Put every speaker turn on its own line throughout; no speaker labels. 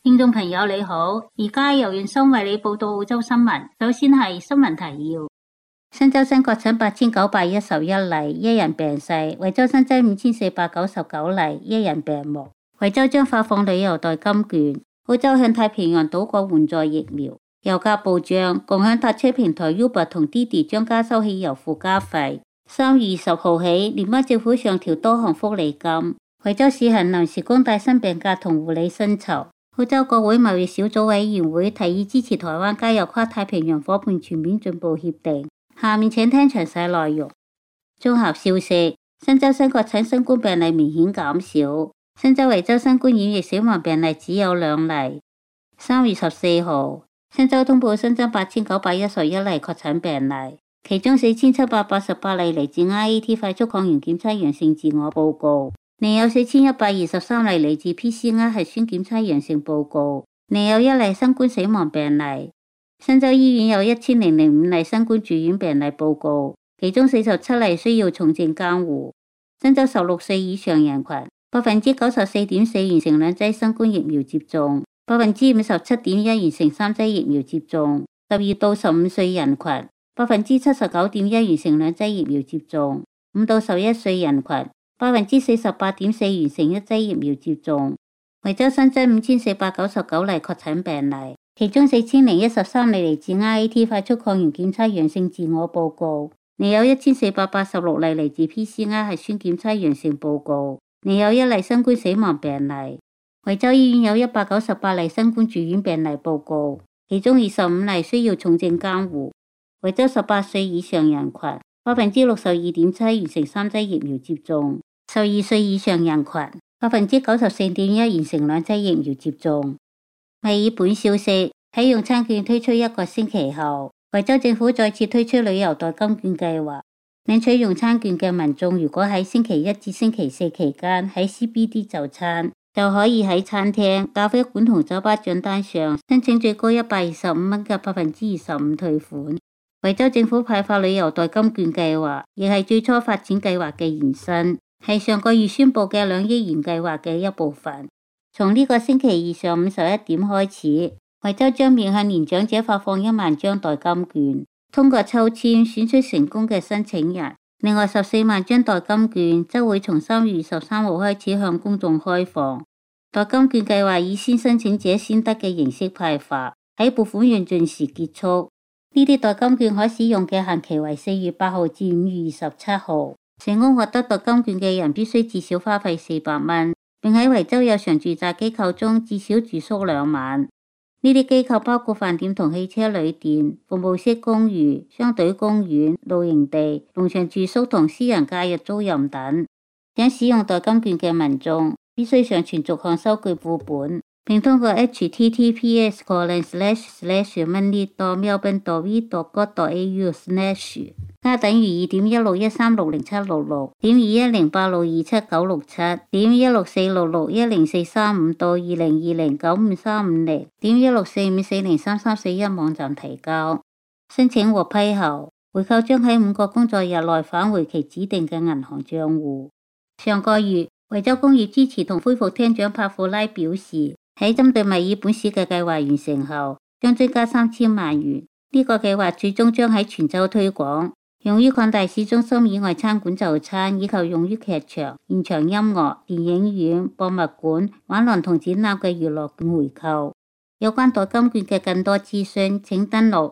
聽眾朋友你好，而家由袁生為你報道澳洲新聞。首先係新聞提要：新州新確診8911例，一人病逝；維州新增5499例，一人病亡。維州將發放旅遊代金券。澳洲向太平洋島國援助疫苗。油價暴漲，共享搭車平台 Uber 同 Didi 將加收汽油附加費。3月20號起，聯邦政府上調多項福利金。維州試行臨時工帶薪病假同護理薪酬。澳洲國會貿易小組委員會提議支持台灣加入跨太平洋夥伴全面進步協定。下面請聽詳細內容。綜合消息：新州新確診新冠病例明顯減少，新州維州新冠染疫死亡病例只有2例。3月14號，新州通報新增8911例確診病例，其中4788例嚟自 RAT 快速抗原檢測陽性自我報告。另有4123例嚟自 PCR 核酸檢測陽性報告，另有1例新冠死亡病例。新州醫院有1005例新冠住院病例報告，其中47例需要重症監護。新州16歲以上人群 94.4% 完成2劑新冠疫苗接種， 57.1% 完成3劑疫苗接種。12到15歲人群 79.1% 完成2劑疫苗接種。5到11歲人群48.4% 完成1劑疫苗接種。維州新增5499例確診病例，其中4013例嚟自 RAT 快速抗原檢測陽性自我報告，另有1486例嚟自 PCR 核酸檢測陽性報告，另有1例新冠死亡病例。維州醫院有198例新冠住院病例報告，其中25例需要重症監護。維州18歲以上人群 62.7% 完成3劑疫苗接種。12歲以上人群 94.1% 完成2劑疫苗接種。墨爾本消息：喺用餐券推出1個星期後，維州政府再次推出旅遊代金券計劃。領取用餐券嘅民眾，如果喺星期1至星期4期間喺 CBD 就餐，就可以喺餐廳、咖啡館同酒吧賬單上申請最高125蚊嘅25%退款。維州政府派發旅遊代金券計劃，亦係最初發展計劃嘅延伸，係上個月宣布嘅2億元計劃嘅一部分。從呢個星期2上午11點開始，維州將面向年長者發放1萬張代金券，通過抽籤選出成功嘅申請人。另外14萬張代金券則會從3月23號開始向公眾開放。代金券計劃以先申請者先得嘅形式派發，喺撥款用盡時結束。呢啲代金券可使用嘅限期為4月8號至5月27號。成功獲得代金券嘅人必須至少花費400蚊，並喺維州有常住宅機構中至少住宿2晚。呢啲機構包括飯店同汽車旅店、服務式公寓、商隊公園、露營地、農場住宿同私人假日租賃等。想使用代金券嘅民眾必須上傳逐項收據副本，並通過 https://money.melbourne.v.gov.au/ 加等於 2.16136076.2108627967.164661043 到2020953500.16454033341網站提交。申請獲批後，回扣將喺5個工作日內返回其指定嘅銀行賬戶。上個月，維州工業支持同恢復廳長帕庫拉表示，喺針對墨爾本市嘅計劃完成後，將追加3000萬元。呢個計劃最終將喺全州推廣，用於擴大市中心以外餐館就餐，以及用於劇場、現場音樂、電影院、博物館、玩廊同展覽嘅娛樂券回扣。有關代金券嘅更多資訊，請登錄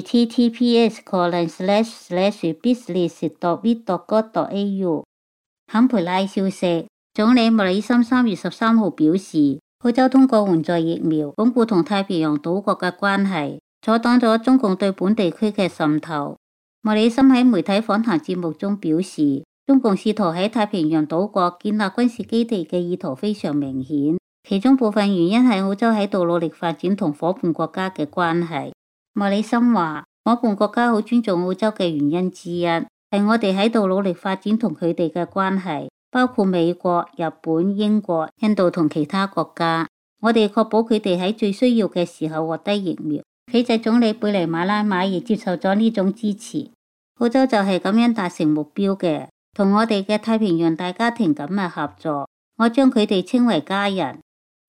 https://business.vic.gov.au。坎培拉消息：總理莫里森3月13號表示，澳洲通過援助疫苗，鞏固同太平洋島國嘅關係，阻擋咗中共對本地區嘅滲透。莫里森喺媒體訪談節目中表示，中共試圖喺太平洋島國建立軍事基地嘅意圖非常明顯，其中部分原因係澳洲喺度努力發展同伙伴國家嘅關係。莫里森話，伙伴國家好尊重澳洲嘅原因之一，係我哋喺度努力發展同佢哋嘅關係，包括美國、日本、英國、印度同其他國家。我哋確保佢哋喺最需要嘅時候獲得疫苗。斐濟總理貝尼馬拉馬亦接受咗呢種支持。澳洲就係咁樣達成目標嘅，同我哋嘅太平洋大家庭緊密合作。我將佢哋稱為家人。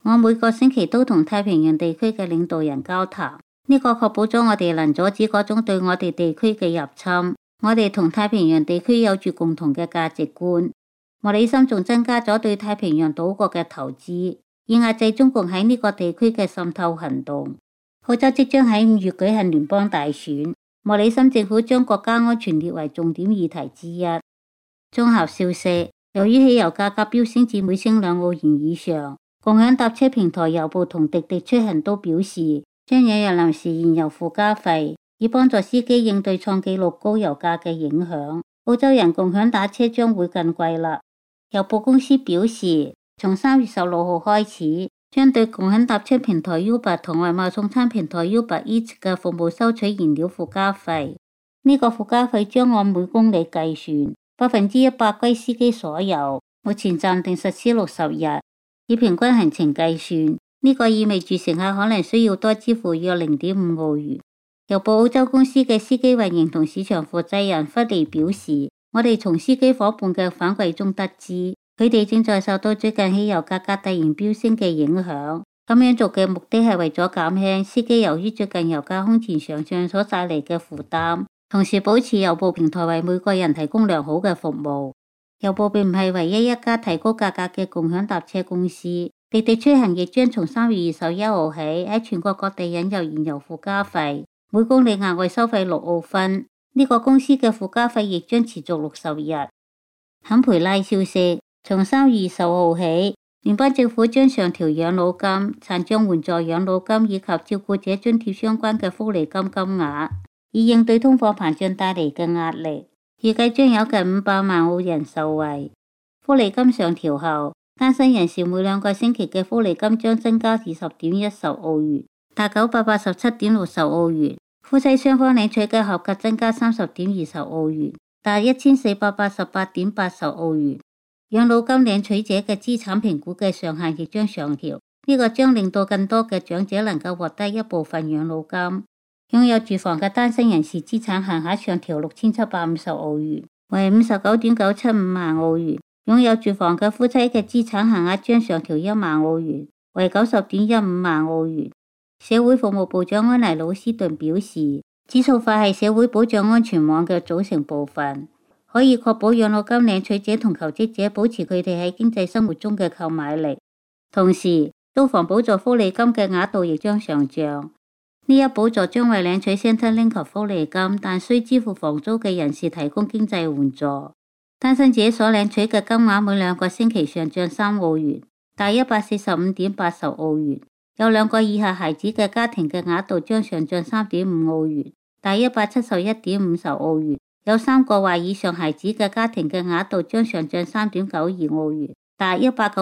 我每個星期都同太平洋地區嘅領導人交談，呢個確保咗我哋能阻止嗰種對我哋地區嘅入侵。我哋同太平洋地區有住共同嘅價值觀。莫里森仲增加咗對太平洋島國嘅投資，以壓制中共喺呢個地區嘅滲透行動。澳洲即將喺5月舉行聯邦大選，莫里森政府將國家安全列為重點議題之一。綜合消息，由於汽油價格飆升至每升2澳元以上，共享搭車平台郵步同滴滴出行都表示將引入臨時燃油附加費，以幫助司機應對創紀錄高油價嘅影響。澳洲人共享打車將會更貴啦。郵報公司表示，從3月16號開始，將對共享搭車平台 Uber 同外賣送餐平台 Uber Eats 嘅服務收取燃料附加費。呢個附加費將按每公里計算，100%歸司機所有。目前暫定實施60日，以平均行程計算，呢個意味住乘客可能需要多支付約0.5澳元。郵報澳洲公司嘅司機運營同市場負責人弗利表示，我哋從司機伙伴嘅反饋中得知，佢哋正在受到最近汽油價格突然飆升嘅影響。咁樣做嘅目的係為咗減輕司機由於最近油價空前上漲所帶嚟嘅負擔，同時保持郵報平台為每個人提供良好嘅服務。郵報並唔係唯一一家提高價格嘅共享搭車公司，滴滴出行亦將從3月21號起喺全國各地引入燃油附加費，每公里額外收費6澳分。呢個公司嘅附加費亦將持續60日。坎培拉消息，從3月20號起，聯邦政府將上調養老金、殘障援助養老金以及照顧者津貼相關嘅福利金金額，以應對通貨膨脹帶嚟嘅壓力。預計將有近500萬澳人受惠。福利金上調後，單身人士每2個星期嘅福利金將增加至10.10澳元，達987.60澳元。夫妻雙方領取嘅合計增加30.20澳元，達1488.80澳元。養老金領取者嘅資產評估嘅上限亦將上調，呢個將令到更多嘅長者能夠獲得一部分養老金。擁有住房嘅單身人士資產限額上調6750澳元，為59.975萬澳元。擁有住房嘅夫妻嘅資產限額將上調1萬澳元，為90.15萬澳元。社會服務部長安妮魯斯頓表示，指數法係社會保障安全網嘅組成部分，可以確保養老金領取者同求職者保持佢哋喺經濟生活中嘅購買力。同時，租房補助福利金嘅額度亦將上漲。呢一補助將為領取 Centrelink 福利金但需支付房租嘅人士提供經濟援助。單身者所領取嘅金額每2個星期上漲3澳元，達145.80澳元。有2個以下孩子嘅家庭嘅額度將上漲3.5澳元，達171.50澳元。有3個或以上孩子嘅家庭嘅額度將上漲3.92澳元，達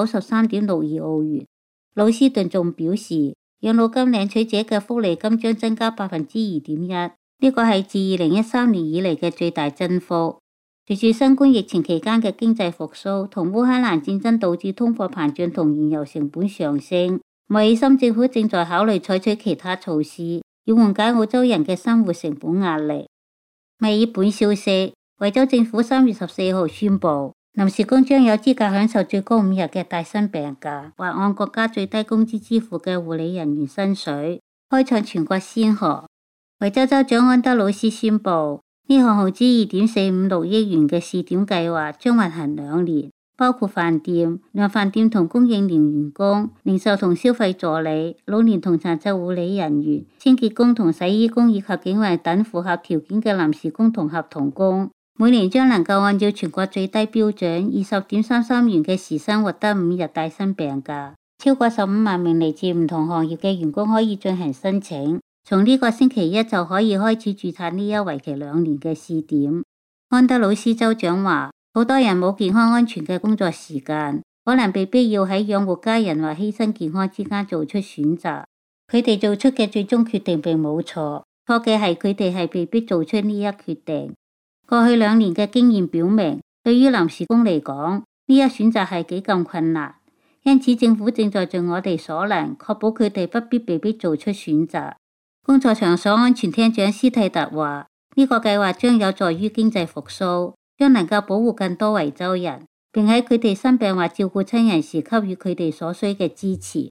193.62澳元。魯斯頓仲表示，養老金領取者嘅福利金將增加2.1%，呢個係自2013年以嚟嘅最大增幅。隨住新冠疫情期間嘅經濟復甦同烏克蘭戰爭導致通貨膨脹同燃油成本上升，莫里森政府正在考慮採取其他措施，以緩解澳洲人嘅生活成本壓力。墨爾本消息，維州政府3月14號宣布，臨時工將有資格享受最高5日嘅帶薪病假，或按國家最低工資支付嘅護理人員薪水，開創全國先河。維州州長安德魯斯宣布，呢項耗資2.456億元嘅試點計劃將運行2年。包括飯店、量販店同供應鏈員工、零售同消費助理、老年同殘疾護理人員、清潔工同洗衣工以及警衛等符合條件嘅臨時工同合同工，每年將能夠按照全國最低標準20.33元嘅時薪獲得5日帶薪病假。超過15萬名嚟自唔同行業嘅員工可以進行申請，從呢個星期一就可以開始註冊呢一為期2年嘅試點。安德魯斯州長話，好多人冇健康安全嘅工作時間，可能被逼要喺養活家人或犧牲健康之間做出選擇。佢哋做出嘅最終決定並冇錯，錯嘅係佢哋係被逼做出呢一決定。過去2年嘅經驗表明，對於臨時工嚟講，呢一選擇係幾咁困難。因此政府正在盡我哋所能，確保佢哋不必被逼做出選擇。工作場所安全廳長斯蒂特話，呢個計劃將有助於經濟復甦，將能夠保護更多維州人，並喺佢哋生病或照顧親人時給予佢哋所需嘅支持。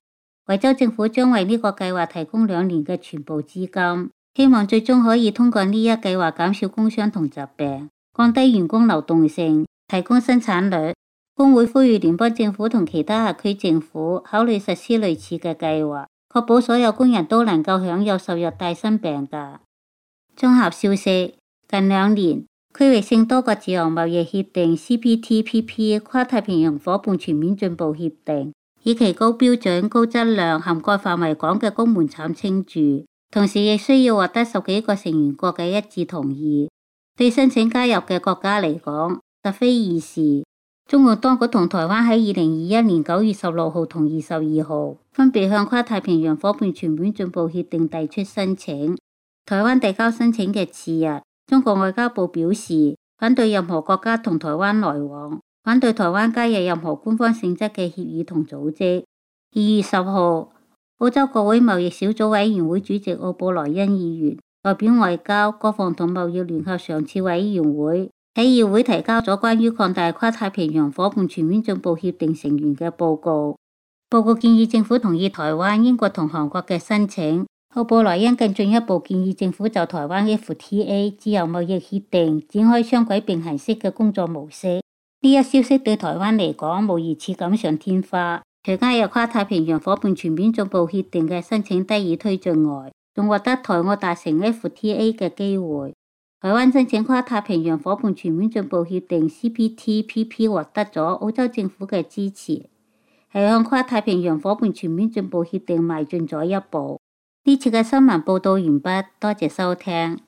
維州政府將為呢個計劃提供2年嘅全部資金，希望最終可以通過呢一計劃減少工傷同疾病，降低員工流動性，提高生產率。工會呼籲聯邦政府同其他轄區政府考慮實施類似嘅計劃，確保所有工人都能夠享有受虐帶薪病假。綜合消息，近2年，區域性多國自由貿易協定 CPTPP 跨太平洋夥伴全面進步協定，以其高標準、高質量、涵蓋範圍廣嘅高門檻稱註，同時亦需要獲得10幾個成員國嘅一致同意。對申請加入嘅國家嚟講，實非易事。中共當局同台灣喺2021年9月16號同22號分別向跨太平洋夥伴全面進步協定遞出申請。台灣遞交申請嘅次日，中國外交部表示反對任何國家同台灣來往，反對台灣加入任何官方性質嘅協議同組織。2月10號，澳洲國會貿易小組委員會主席奧布萊恩議員代表外交、國防同貿易聯合常設委員會喺議會提交咗關於擴大跨太平洋夥伴全面進步協定成員嘅報告。報告建議政府同意台灣、英國同韓國嘅申請。奧布萊恩更進一步建議政府就台灣 FTA 自由貿易協定展開雙軌並行式嘅工作模式。呢一消息對台灣嚟講無疑似錦上添花。除加入跨太平洋夥伴全面進步協定嘅申請得以推進外，仲獲得台澳達成 FTA 嘅機會。台灣申請跨太平洋夥伴全面進步協定 CPTPP 獲得咗澳洲政府嘅支持，係向跨太平洋夥伴全面進步協定邁進咗一步。呢次嘅新聞報道完畢，多謝收聽。